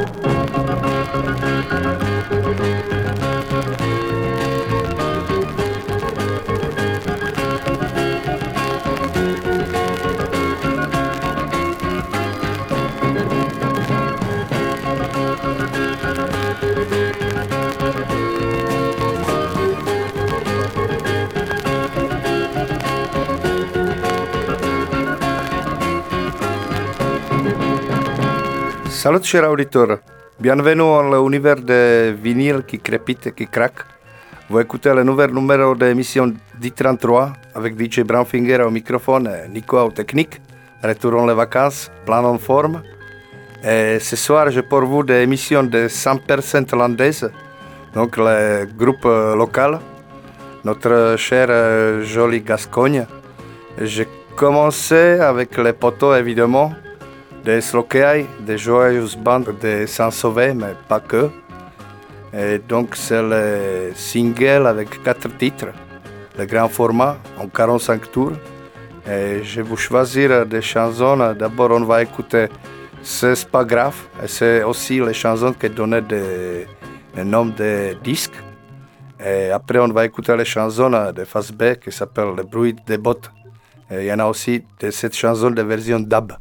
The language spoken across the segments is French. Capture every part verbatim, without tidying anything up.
Salut chers auditeurs, bienvenue dans l'univers de vinyle qui crépite et qui craque. Vous écoutez le nouvel numéro de l'émission D trente-trois avec D J Brownfinger au microphone et Nico au technique. Retournons les vacances, plein en forme. Et ce soir, j'ai pour vous des émissions de cent pour cent landaise, donc le groupe local, notre cher joli Gascogne. J'ai commencé avec les poteaux évidemment, des Slokey, des joyeuses bandes de Saint-Sauvé, mais pas que. Et donc c'est le single avec quatre titres, le grand format en quarante-cinq tours. Et je vais vous choisir des chansons. D'abord on va écouter C'est pas grave, et c'est aussi les chansons qui donnaient des, des noms de disques. Et après on va écouter les chansons de Phase B qui s'appellent Le bruit des bottes. Et il y en a aussi de cette chanson de version dub.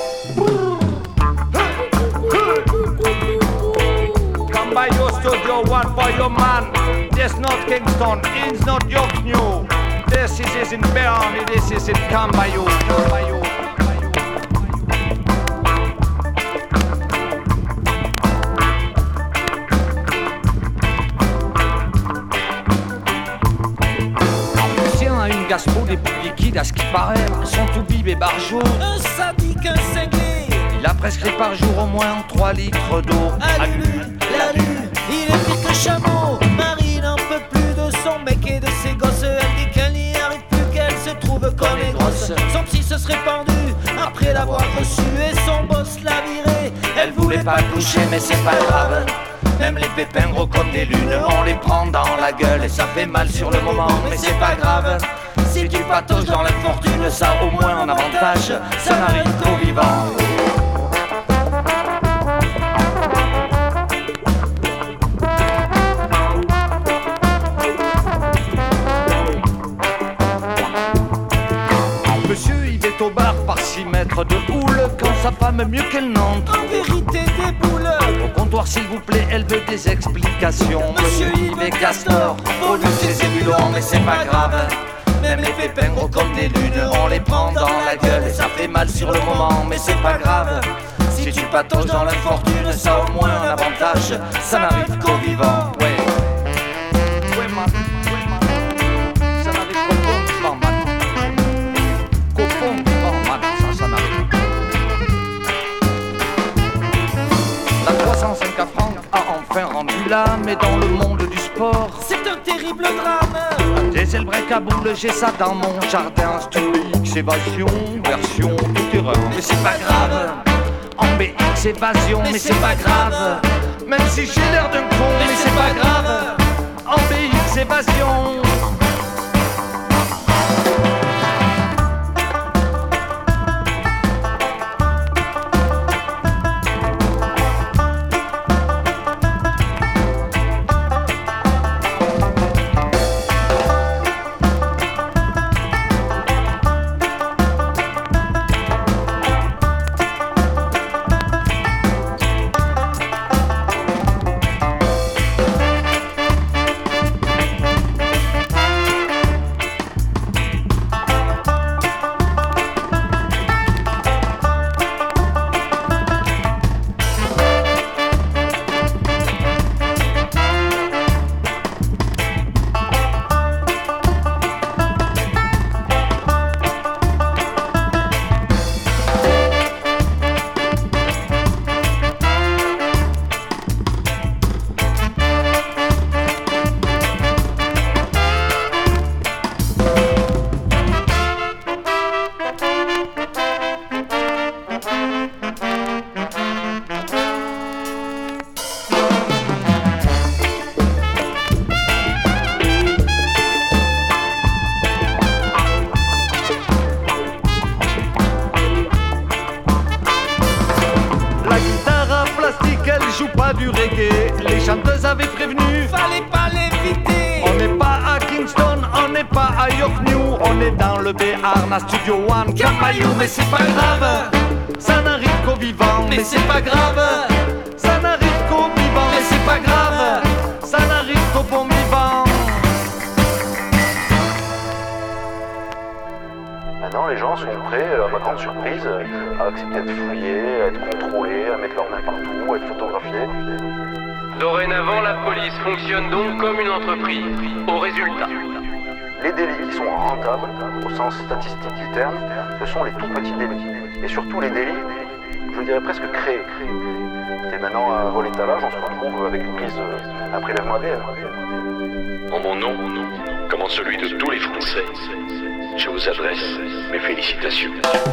Come by your studio, one for your man. This not Kingston, it's not York New. This is, is in Bern, this is in Come by you, Come by you. Lucien a une gaspo des plus liquides à ce qui paraît. Son tout bib et barjot. Un sadique, un cinglé. Il a prescrit par jour au moins trois litres d'eau. À lui, la lune, il est pire que chameau. Marie n'en peut plus de son mec et de ses gosses. Elle dit qu'elle n'y arrive plus, qu'elle se trouve comme les grosses. Son psy se serait pendu après l'avoir reçu et son boss l'a viré. Elle voulait pas le toucher mais c'est pas grave. Même les pépins gros comme des lunes, on les prend dans la gueule et ça fait mal sur le moment, mais c'est pas grave. Si tu patauges dans l'infortune, ça au moins un avantage, ça n'arrive qu'aux vivants. Monsieur, il est au bar par six mètres de houle quand sa femme mieux qu'elle n'entre. En vérité, des boules. Au comptoir, s'il vous plaît, elle veut des explications. Monsieur Yves et Castor, au lieu de ses ébulons, mais c'est pas grave. Même les pépins gros comme des lunes, on les prend dans la gueule et ça fait mal sur le moment, mais c'est pas grave. Si tu patauges dans l'infortune, ça au moins un avantage, ça n'arrive qu'aux vivants. Ouais. Ouais, man. Ouais, man. Ça n'arrive qu'aux bons vivants, man. Qu'aux bons vivants, man. Ça, ça n'arrive. La trois cent cinq à francs a enfin rendu l'âme, mais dans le monde du sport, c'est un terrible drame. Des ailes à boule, j'ai ça dans mon jardin. X évasion, version toute erreur, mais c'est pas grave. En B X évasion, mais c'est pas grave. Même si j'ai l'air d'un con, mais c'est pas grave. En B X évasion. avait prévenu. Fallait pas l'éviter. On n'est pas à Kingston, on n'est pas à York New, on est dans le Béarn à Studio One. Cambayou, mais c'est pas grave. Ça n'arrive qu'aux vivants, Mais c'est pas grave. ça n'arrive qu'aux vivants, Mais c'est pas grave. ça n'arrive qu'aux bons vivants. Maintenant, les gens sont prêts, à ma grande surprise, à accepter d'être fouillés, à être contrôlés, à mettre leurs mains partout, à être photographiés. Dorénavant, la police fonctionne donc comme une entreprise, au résultat. Les délits qui sont rentables, au sens statistique du terme, ce sont les tout petits délits. Et surtout les délits, je dirais presque créés. Et maintenant, à Vol-Étalage, on se retrouve avec une prise, un prélèvement A D N. En mon nom, comme en celui de tous les Français, je vous adresse mes félicitations.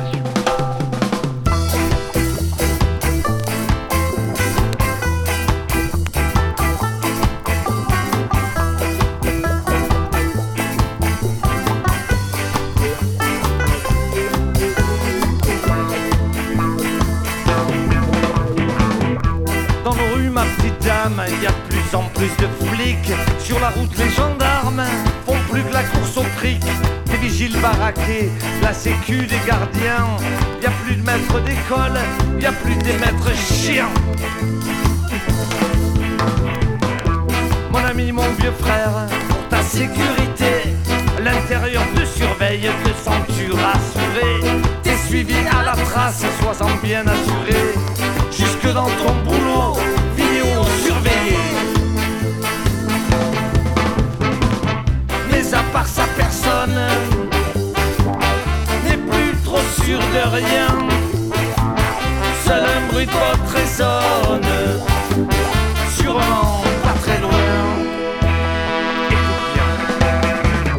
Dans nos rues, ma petite dame, il y a de plus en plus de flics. Sur la route, les gendarmes font plus que la course au fric. Des vigiles baraqués, la sécu des gardiens. Il y a plus de maîtres d'école, il y a plus des maîtres chiens. Mon ami, mon vieux frère, pour ta sécurité, l'intérieur te surveille, te sens-tu rassuré? T'es suivi à la trace, sois-en bien assuré. Jusque dans ton boulot, vidéo surveillée. Mais à part sa personne, n'est plus trop sûr de rien. Seul un bruit de botte résonne, sûrement pas très loin. Écoute bien.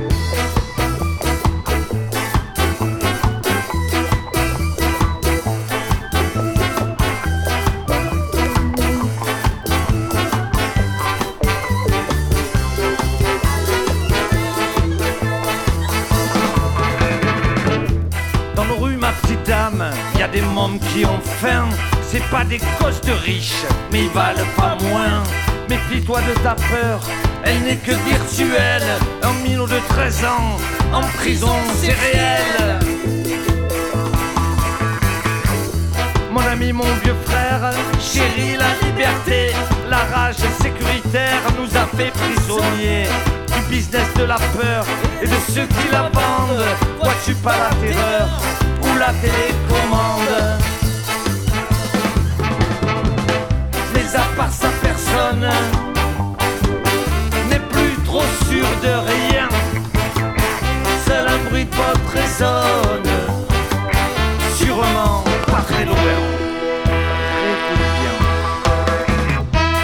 Dans nos rues, ma petite dame, y a des mômes qui ont faim. C'est pas des gosses de riches, mais ils valent pas moins. Méfie-toi de ta peur, elle n'est que virtuelle. Un minot de treize ans, en prison, c'est réel. Mon ami, mon vieux frère, chérie, la liberté, la rage sécuritaire nous a fait prisonniers du business de la peur et de ceux qui la vendent. Vois-tu pas la terreur ou la télécommande? Mais à part sa personne, n'est plus trop sûr de rien. Seul un bruit de botte résonne, sûrement pas très loin. Écoute bien.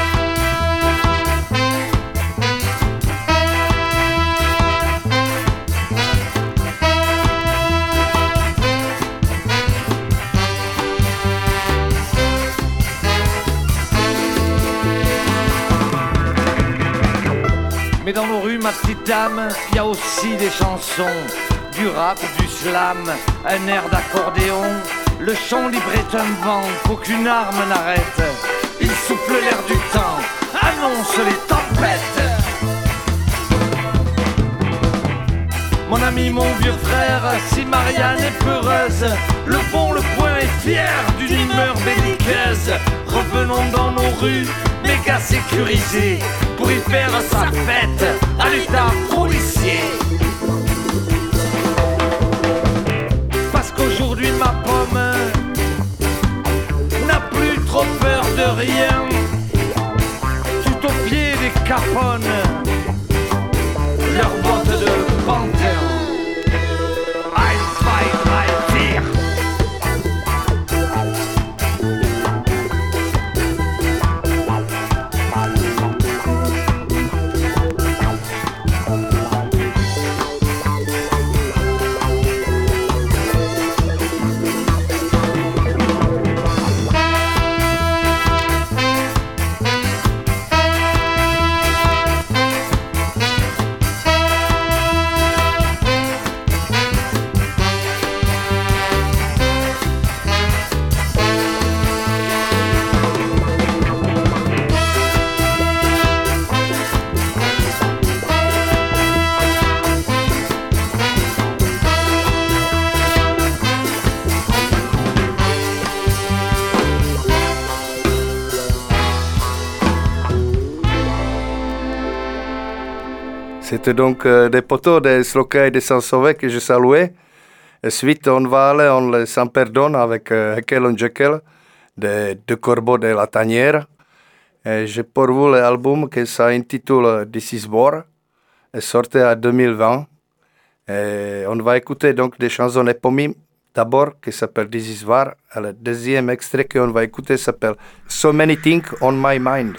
Mais dans nos rues, ma petite dame, il y a aussi des chansons, du rap, du slam, un air d'accordéon. Le chant libre est un vent qu'aucune arme n'arrête. Il souffle l'air du temps, annonce les tempêtes. Mon ami, mon vieux frère, si Marianne est peureuse, levons le poing et fier d'une humeur belliqueuse. Revenons dans nos rues, méga sécurisées, pour y faire sa fête à l'état policier. Parce qu'aujourd'hui ma pomme n'a plus trop peur de rien. Tout au pied des capones, leurs bottes de panthère. Eins, zwei, drei, vier. C'était donc euh, des poteaux des Slokka et des Sans-Sauvé que je saluais. Et suite, on va aller en le Sans Perdon avec euh, Hekel and Jekyll, de Deux Corbeaux de la Tanière. Et j'ai pour vous l'album qui s'intitule This is War, et sorti en deux mille vingt. Et on va écouter donc des chansons éponymes d'abord qui s'appelle This is War. Et le deuxième extrait qu'on va écouter s'appelle So Many Things on My Mind.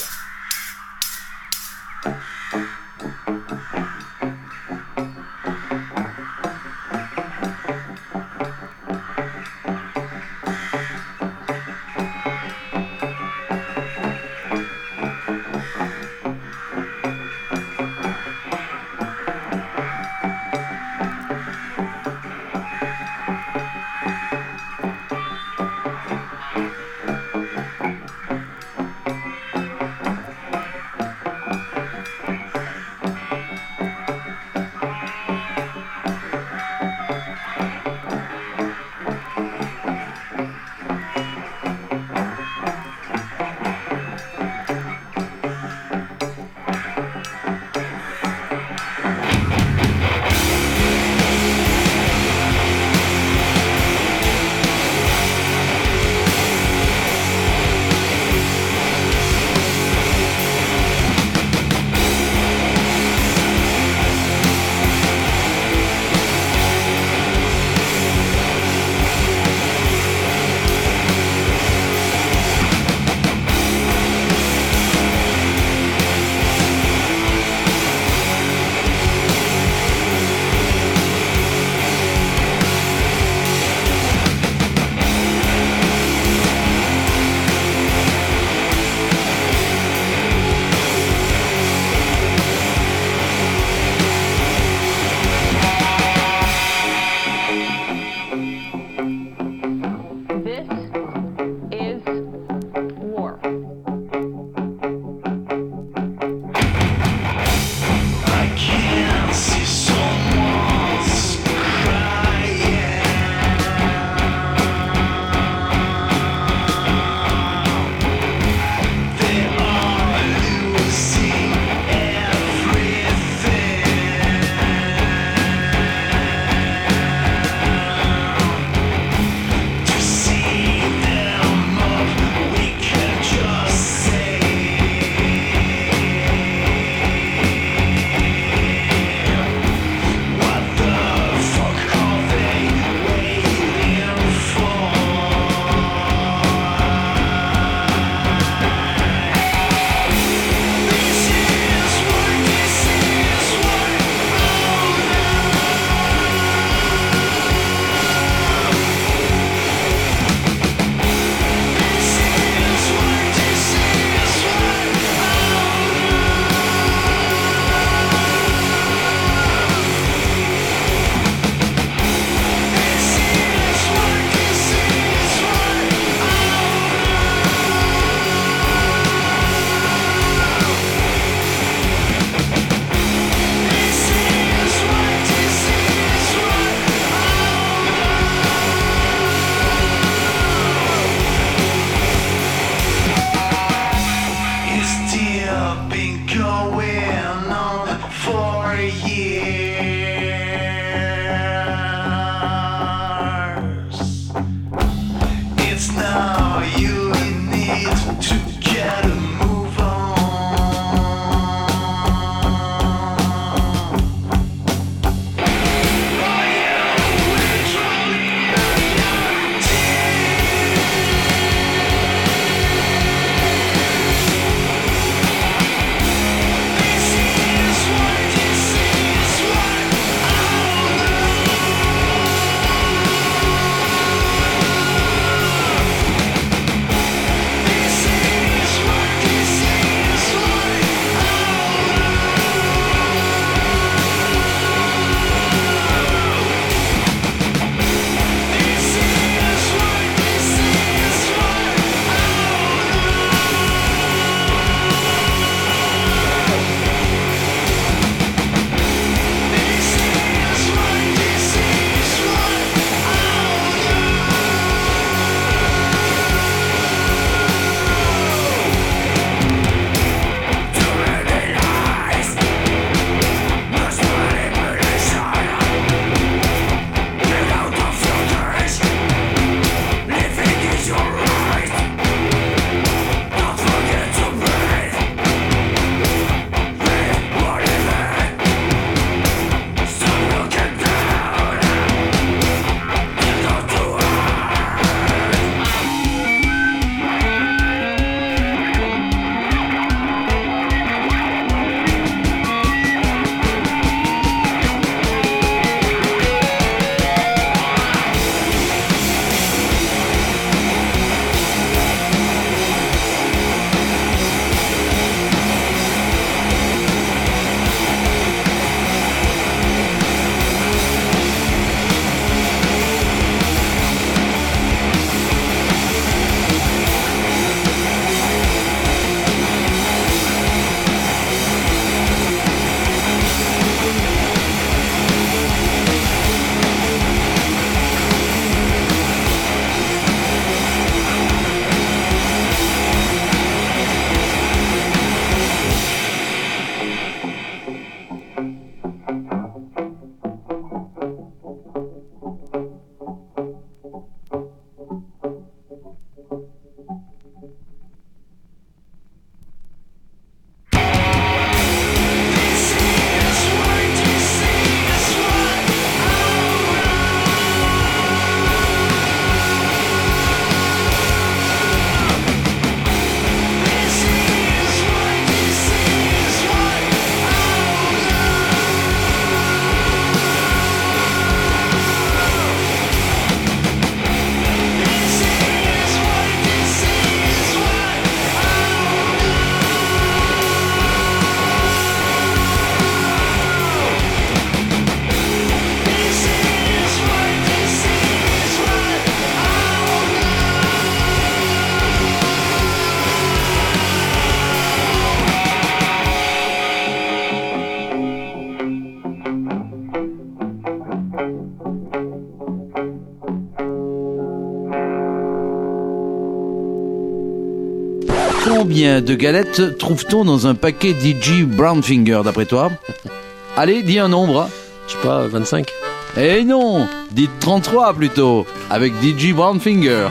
Combien de galettes trouve-t-on dans un paquet D J Brownfinger, d'après toi? Allez, dis un nombre. Je sais pas, vingt-cinq. Eh non, dites trente-trois plutôt, avec D J Brownfinger.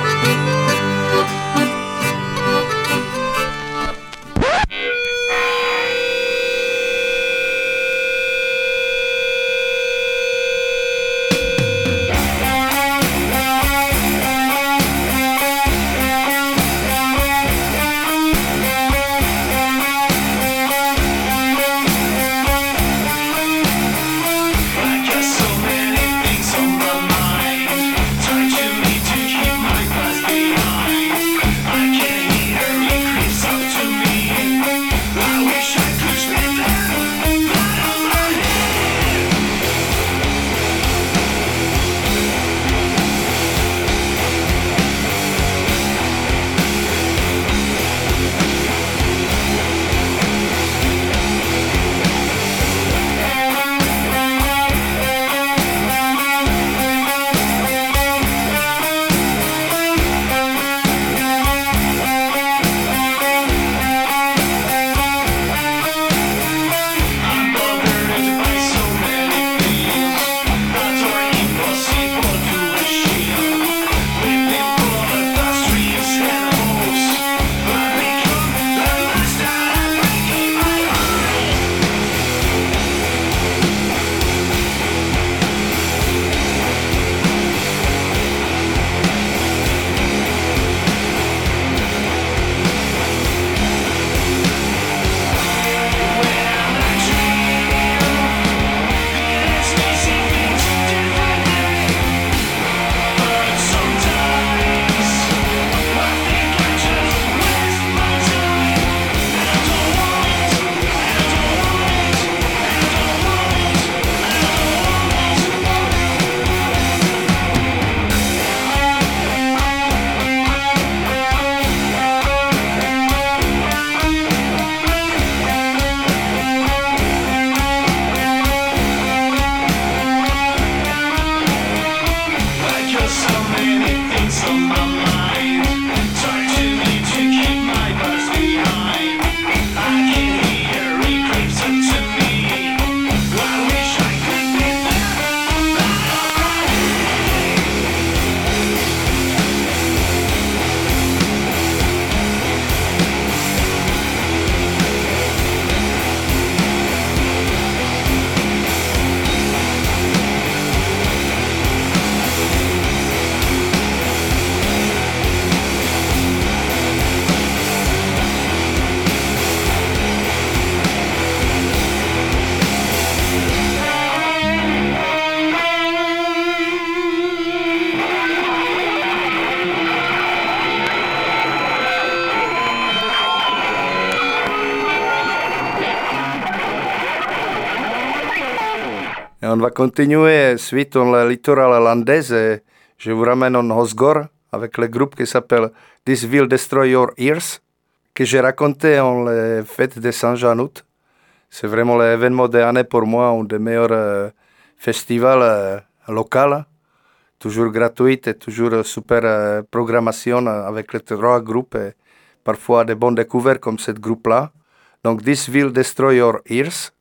Et on va continuer suite dans le littoral landaise. Et je vous ramène en Osgore avec le groupe qui s'appelle This Will Destroy Your Ears, que j'ai raconté en les fêtes de Saint-Jean-Août. C'est vraiment l'événement de l'année pour moi, un des meilleurs euh, festivals euh, locaux, toujours gratuit et toujours super euh, programmation avec les trois groupes et parfois des bonnes découvertes comme ce groupe-là. Donc This Will Destroy Your Ears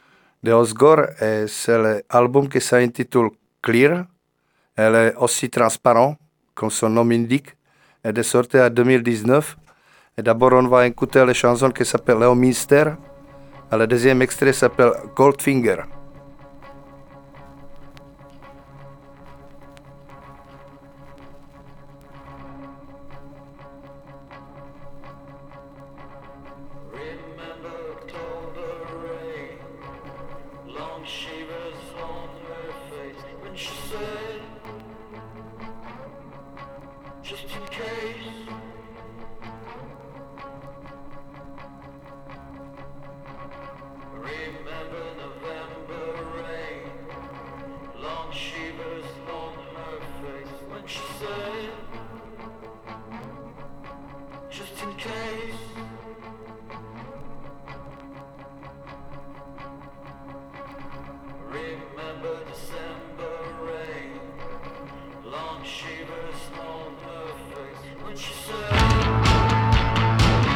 de Osgore, et c'est l'album qui s'intitule Clear. Elle est aussi transparent, comme son nom indique. Elle est sortie en deux mille dix-neuf. Et d'abord, on va écouter les chansons qui s'appellent Léo Minster. Et le deuxième extrait s'appelle Goldfinger. She said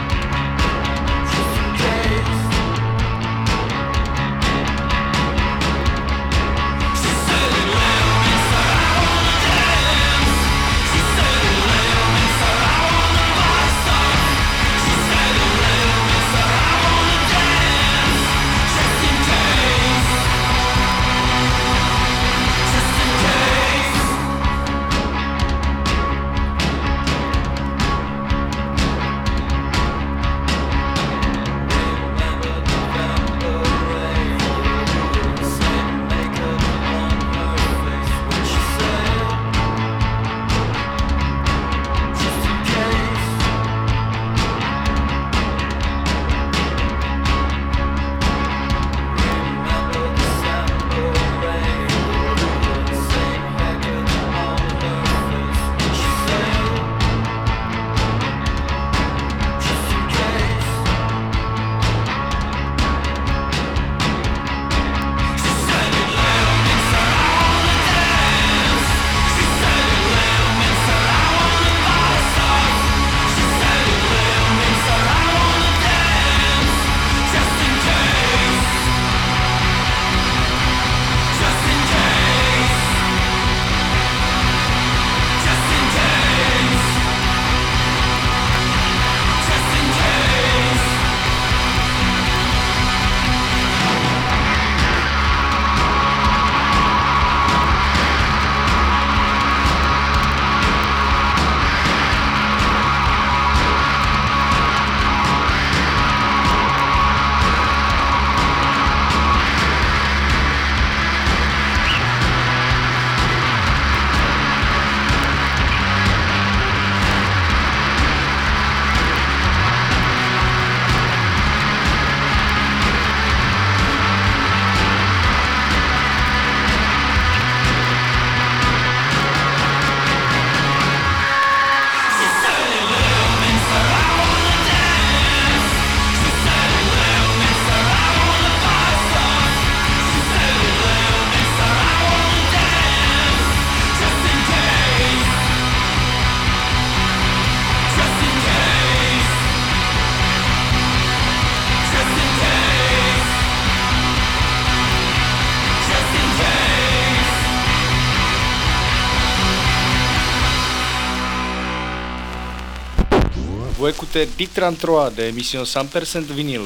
Vous écoutez D trente-trois de l'émission cent pour cent vinyle.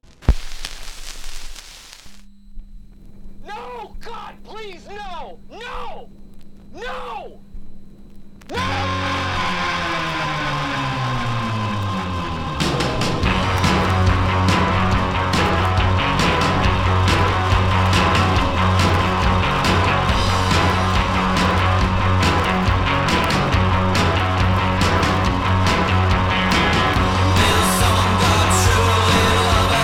No! God, please, no! No! No! No! This song got truly love.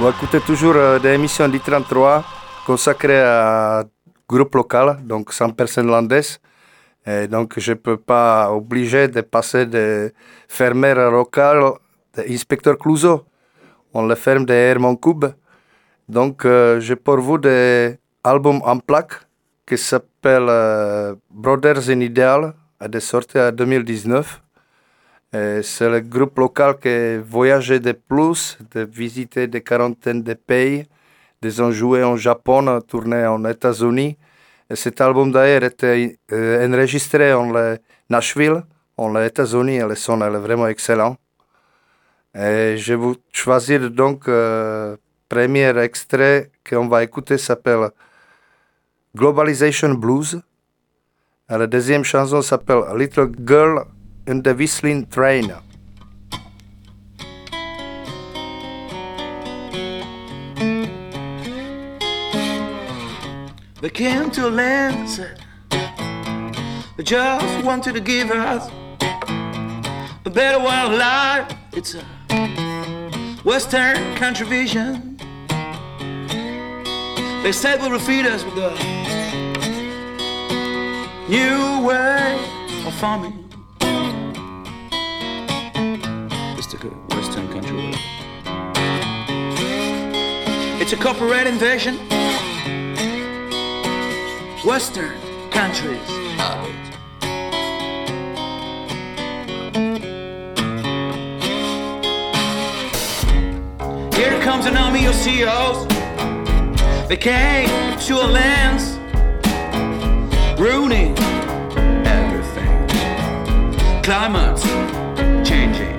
Vous écoutez toujours euh, des émissions d'I trente-trois consacrées à groupe local, donc cent personnes landaises. Et donc je ne peux pas obliger de passer de fermière locale, d'inspecteur Clouseau. On le ferme de Herman Koub. Donc euh, j'ai pour vous des albums en plaques qui s'appellent euh, Brothers in Ideal, et est sorti en deux mille dix-neuf. Et c'est le groupe local qui a voyagé de plus, de visiter des quarantaines de pays. Ils ont joué en Japon, tourné en États-Unis. Et cet album d'ailleurs était euh, enregistré en le Nashville, en les États-Unis, et le son est vraiment excellent. Et je vais vous choisir donc le euh, premier extrait qu'on va écouter s'appelle Globalization Blues. Et la deuxième chanson s'appelle Little Girl in the Whistling Train. They came to a land and said they just wanted to give us a better way of life. It's a Western country vision. They said will feed us with a new way of farming. It's a good Western country way. It's a corporate invasion. Western countries of it. Here comes an army of C E Os. They came to our lands, ruining everything. Climate's changing.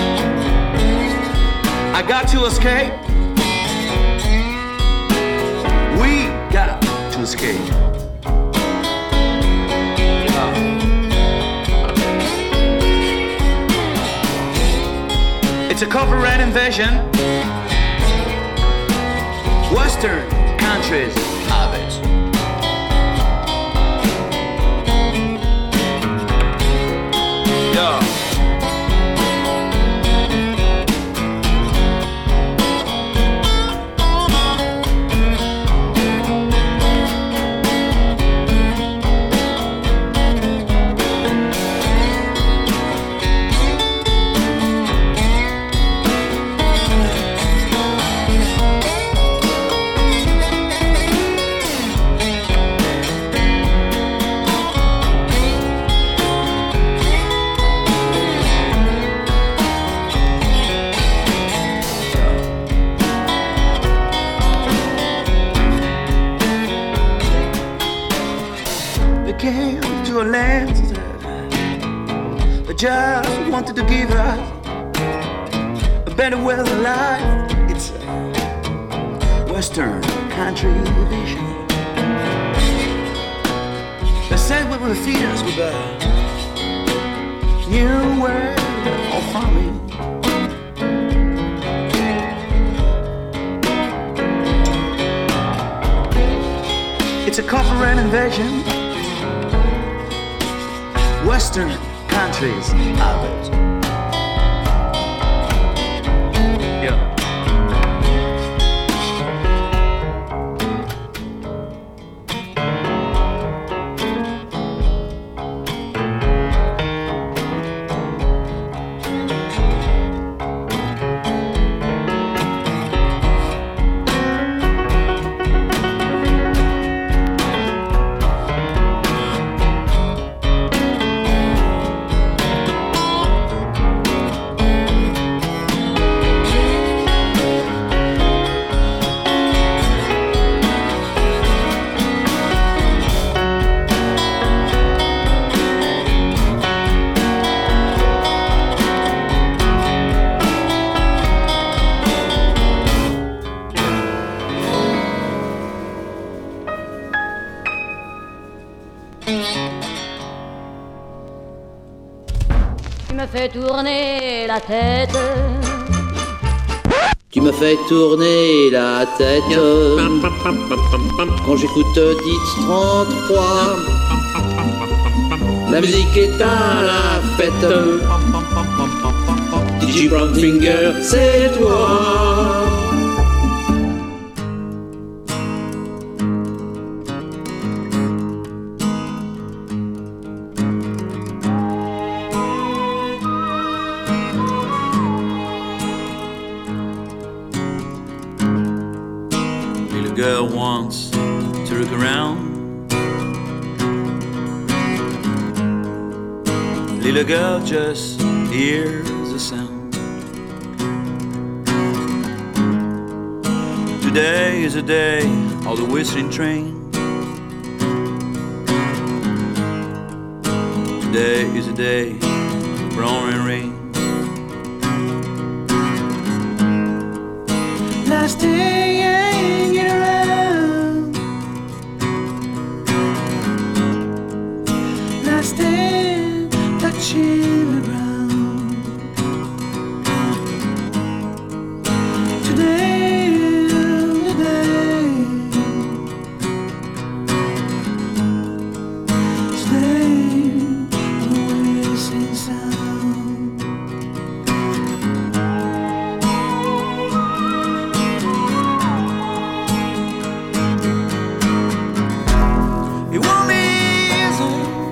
I got to escape. We got to escape. It's a corporate invasion. Western countries have it. Yeah. Just wanted to give us a better way of life. It's a Western country vision. They said we will feed us with a new way of farming. It's a corporate invasion. Western countries have it. Yeah. Fais tourner la tête. Tu me fais tourner la tête quand j'écoute Dix trente-trois. La musique est à la fête. D J Brownfinger, c'est toi. once to look around. Little girl just hears the sound. Today is a day of the whistling train. Today is a day of roaring rain. Last day hanging around. Last day touching the ground. Today is the day. Today the whistling sound. It won't be easy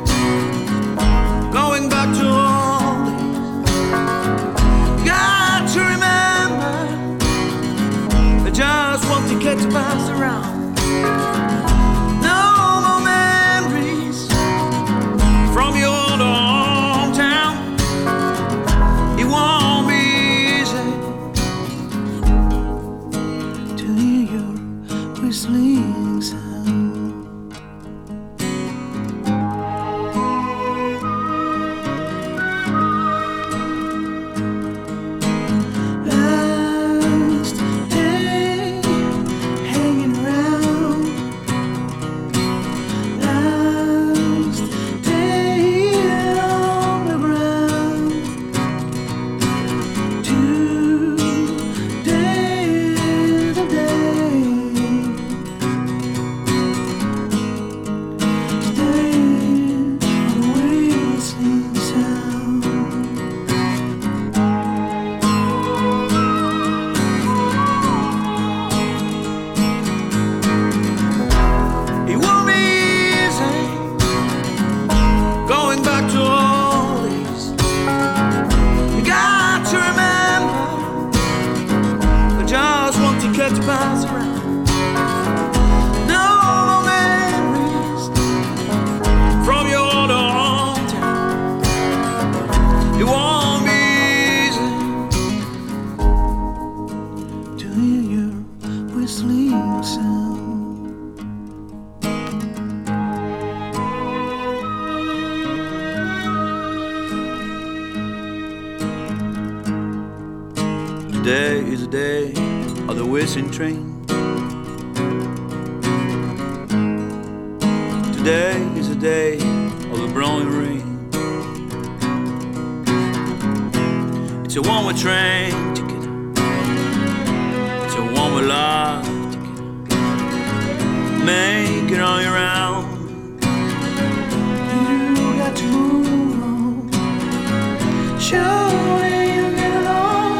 going back to all days. Got to remember, I just want to get to pass around. No more memories from your old hometown. It won't be easy to hear your whistling sound. Last day hanging around. Last day on the ground. Today is the day. Today the whistling sound. It won't be easy going back to all these. You got to remember, I just want to get to pass around. No more memories from your old hometown. It won't be easy to hear your whistling sound. Today is a day of the whistling train. Today is a day of the blowing rain. It's a one-way train ticket. It's a one-way life ticket. Make it on your own. You got to move on. Show where you get along.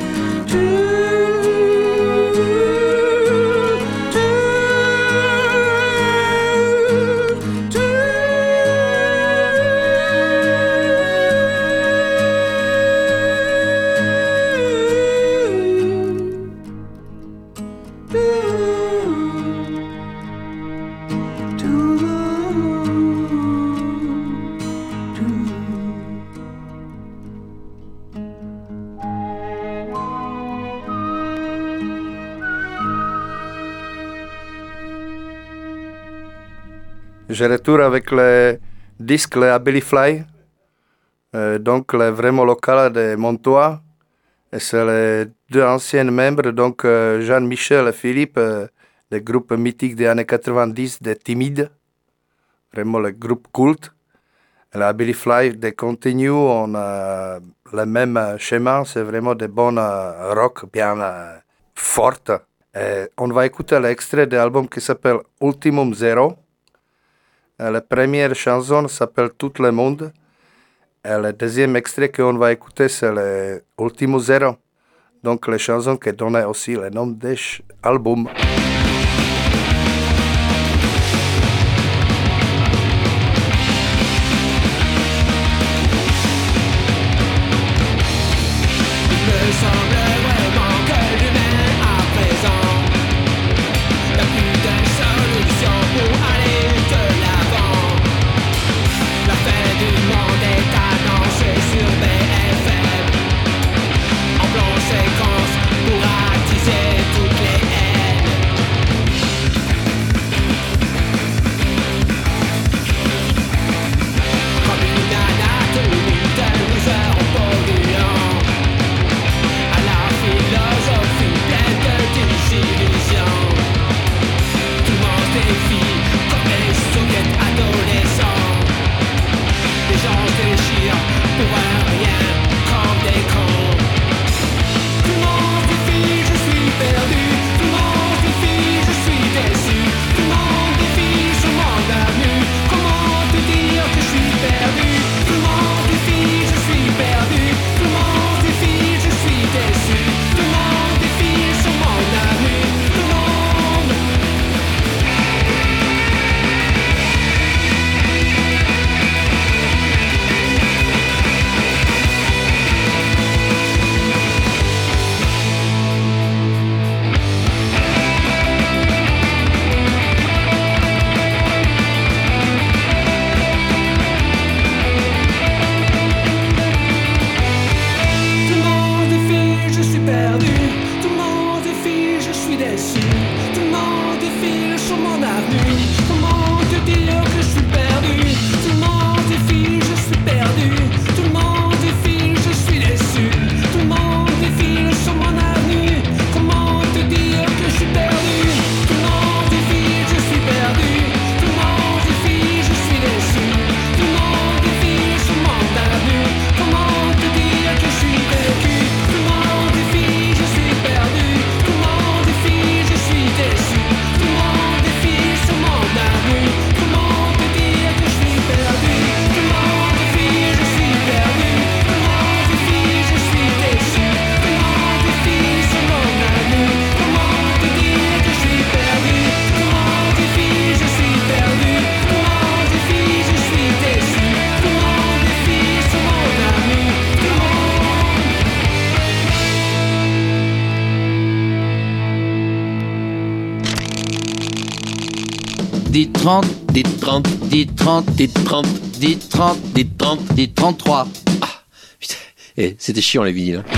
Je retourne avec le disque le Abilify, euh, donc le vraiment local de Montois. Et c'est les deux anciens membres, donc euh, Jean-Michel et Philippe, euh, des groupes mythiques des années quatre-vingt-dix, des Timides, vraiment le groupe culte. Et le Abilify de continue, on a le même schéma, c'est vraiment des bons euh, rock bien euh, fortes. Et on va écouter l'extrait de l'album qui s'appelle Ultimum Zero. Et la première chanson s'appelle Tout le monde. Et le deuxième extrait qu'on va écouter, c'est le Ultimo Zero. Donc les chansons qui donnaient aussi le nom de l'album. Semble vraiment que l'humain à présent n'a plus d'un seul Dites trente, dites trente, dites trente, dites trente, dites trente, dites trente, dites trente-trois. Ah, putain, eh, c'était chiant les vinyles. Hein.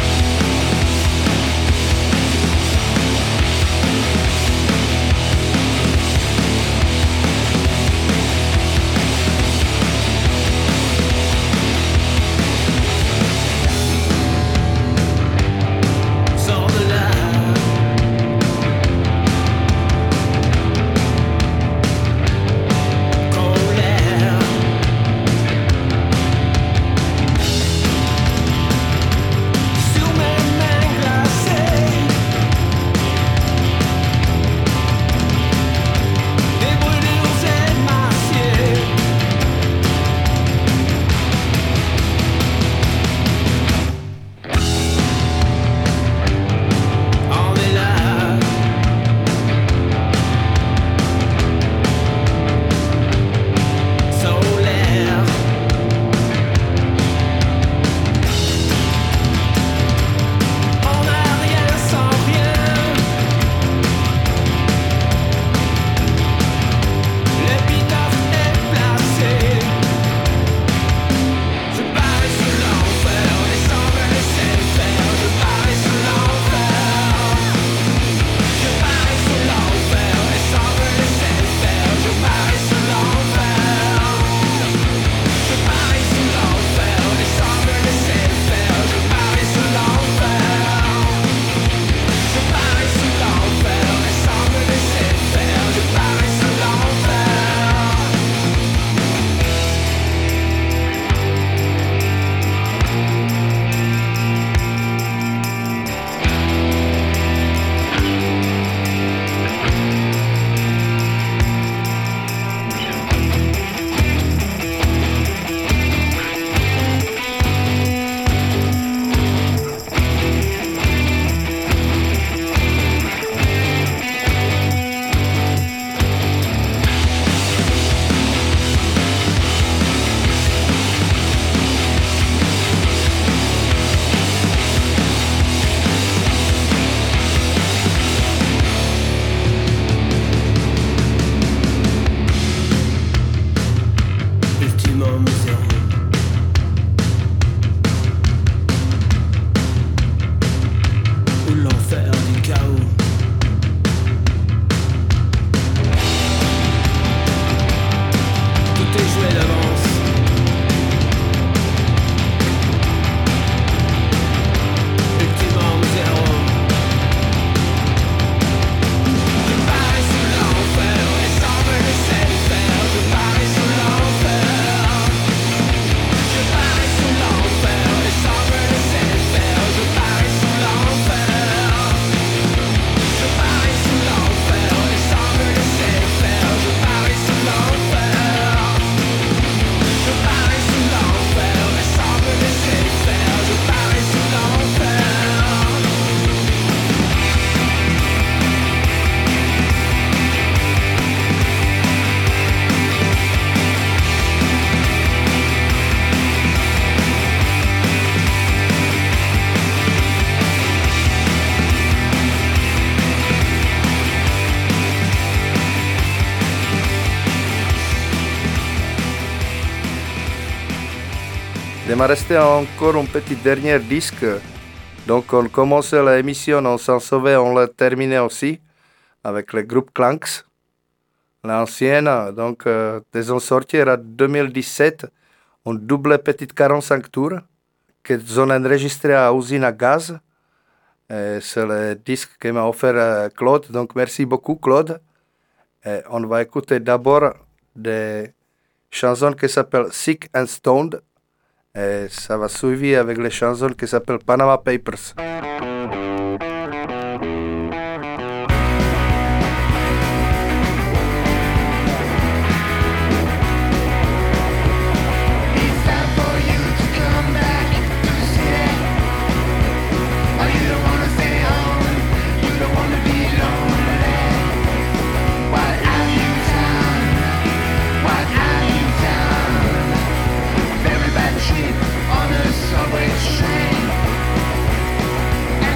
Il m'a resté encore un petit dernier disque. Donc on commençait l'émission, on s'en sauvait, on l'a terminé aussi avec le groupe Clanks. L'ancienne, donc euh, ils ont sorti en deux mille dix-sept une double petite quarante-cinq tours qu'ils ont enregistré à Usine à Gaz. Et c'est le disque que m'a offert euh, Claude, donc merci beaucoup Claude. Et on va écouter d'abord des chansons qui s'appellent Sick and Stoned. Et ça va suivre avec les chansons qui s'appellent Panama Papers. On a subway train.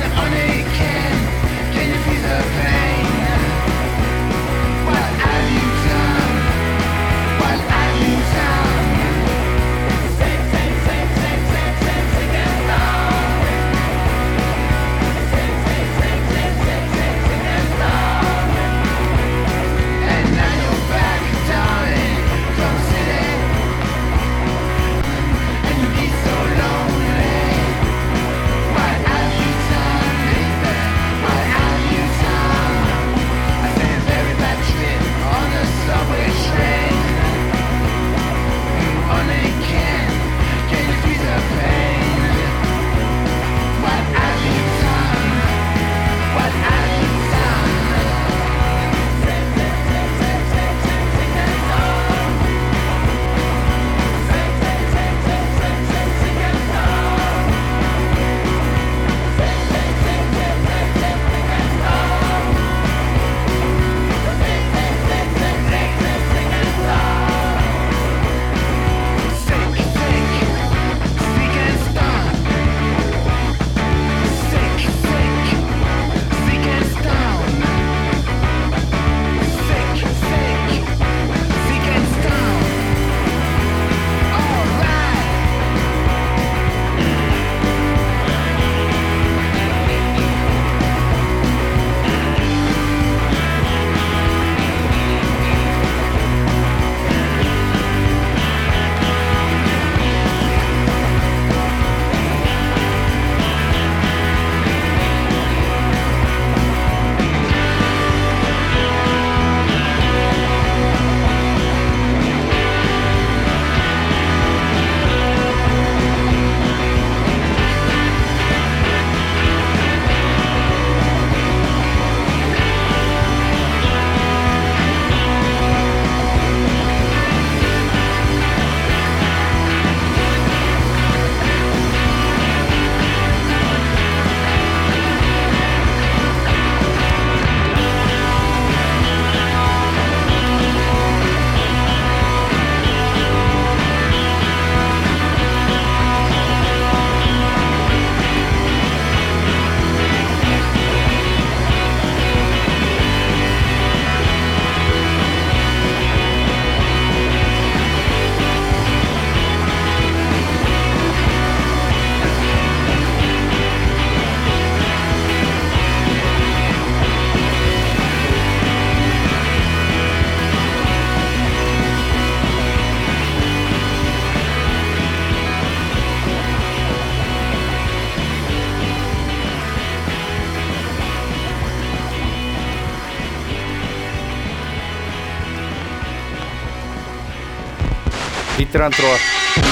trente-trois.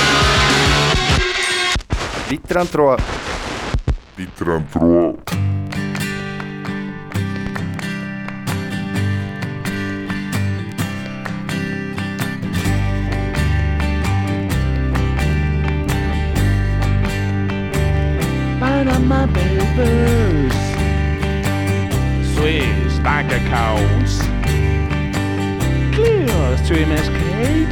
D trente-trois. D trente-trois. Panama Papers, Swiss bank accounts, clear stream escape,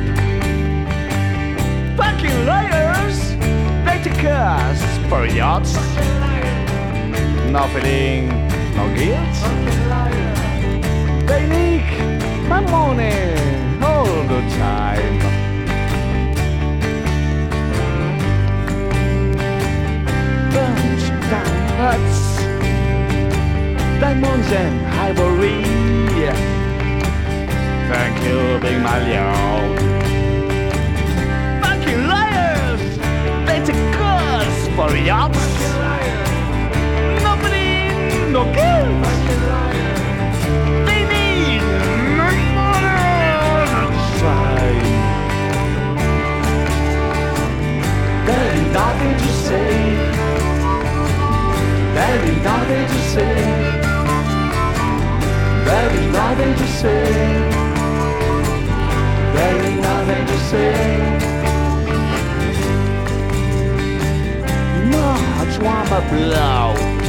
fucking liars, they take us for yachts, no feeling, no guilt, they nick my money all the time. Huts, diamonds and ivory. Thank you, Big Malion. Fucking liars, they take us for yachts. Nobody, no guilt. They need no more time. There is nothing to say. There is nothing to say. There is nothing to say. There is nothing to say. Much warmer blow.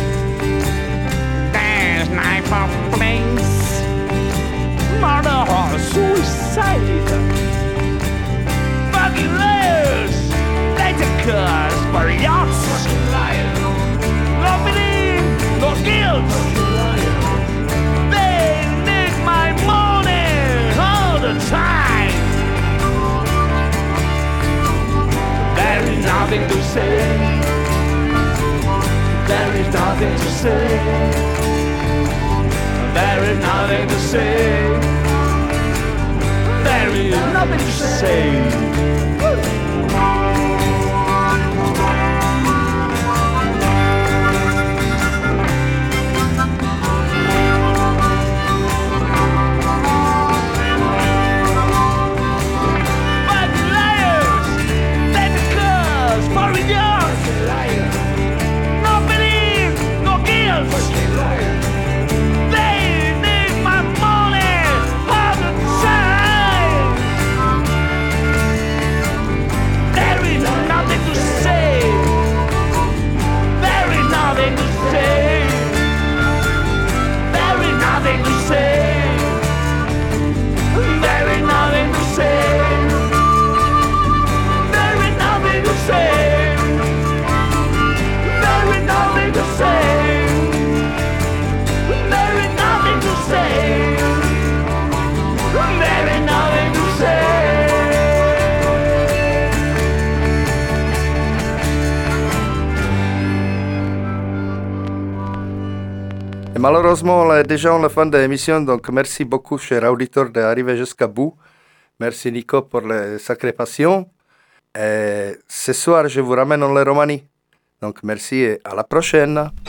There's knife of flames. Murder or suicide. Fucking liars. They take us for yachts. No belief, no guilt. They need my money all the time. There is nothing to say. There is nothing to say. There is nothing to say. There is nothing to say. Malheureusement, on est déjà en la fin de l'émission, donc merci beaucoup, cher auditeur, d'arriver jusqu'à bout. Merci, Nico, pour les sacrées passions. Et ce soir, je vous ramène en la Roumanie. Donc, merci et à la prochaine.